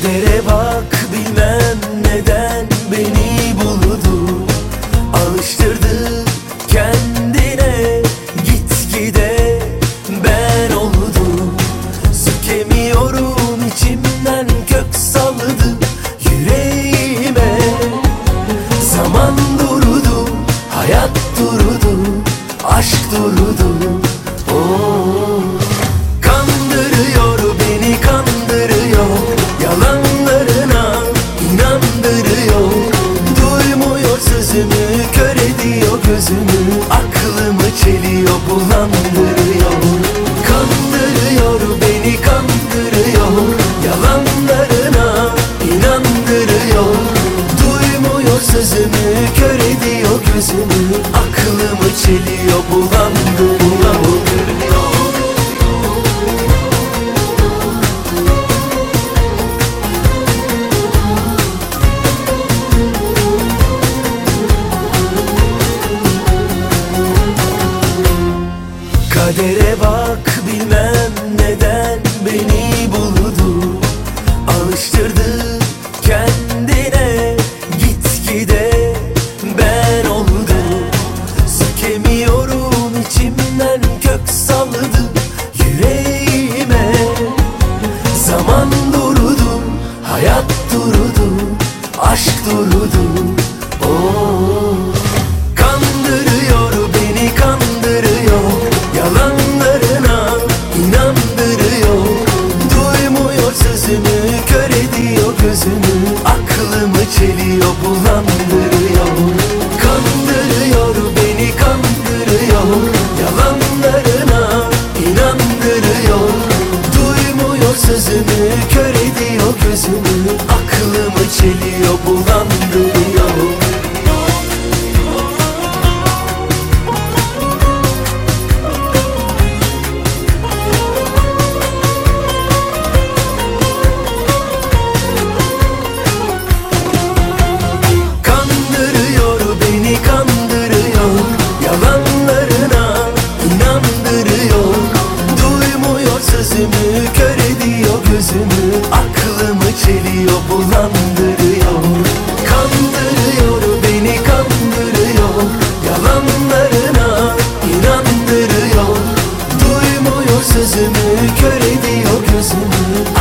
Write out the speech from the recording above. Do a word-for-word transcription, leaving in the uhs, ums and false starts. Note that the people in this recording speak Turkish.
Kadere bak, bilmem neden beni buldu, alıştırdı kendine, gitgide ben oldum. Sökemiyorum, içimden kök saldı yüreğime. Zaman durdu, hayat durdu, aşk durdu. Oh. Kandırıyor beni, kandırıyor, yalanlarına inandırıyor. Duymuyor sözümü, kör ediyor gözümü, aklımı çeliyor, bulandırıyor. Kandırıyor beni, kandırıyor, yalanlarına inandırıyor. Duymuyor sözümü, kör ediyor gözümü, aklımı çeliyor, bulandırıyor. Kadere bak, bilmem neden beni buldu, alıştırdı kendine, gitgide ben oldum. Sökemiyorum, içimden kök saldı yüreğime. Zaman durdu, hayat durdu, aşk durdu. Oh. Kandırıyor beni, kandırıyor, yalanlarına inandırıyor. Duymuyor sözümü, kör ediyor gözümü, aklımı çeliyor, bulandırıyor. Kandırıyor beni, kandırıyor, yalanlarına inandırıyor. Duymuyor sözümü, kör ediyor gözümü, aklımı çeliyor, bulandırıyor. Sözümü, kör ediyor gözümü, aklımı çeliyor, bulandırıyor. Kandırıyor beni, kandırıyor, yalanlarına inandırıyor. Duymuyor sözümü, kör ediyor gözümü,